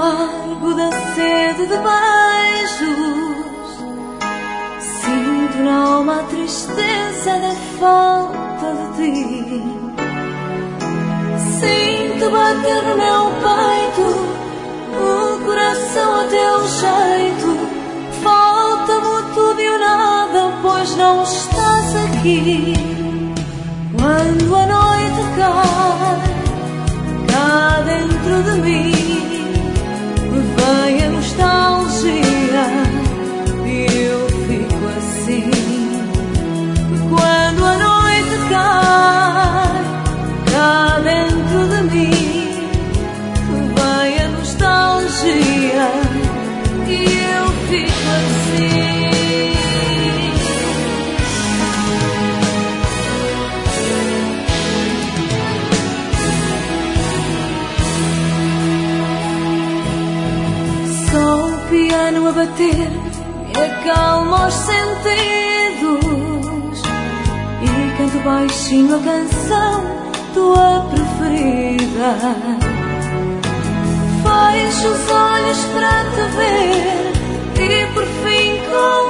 amargo da sede de beijos, sinto na alma a tristeza da falta de ti. Sinto bater no meu peito o coração a teu jeito. Falta-me tudo e o nada, pois não estás aqui. Quando a noite cai cá dentro de mim, vem a nostalgia e eu fico assim. Quando a noite cai cá dentro de mim, vem a nostalgia e eu fico assim. Piano a bater me acalma os sentidos e canto baixinho a canção tua preferida. Fecho os olhos para te ver e por fim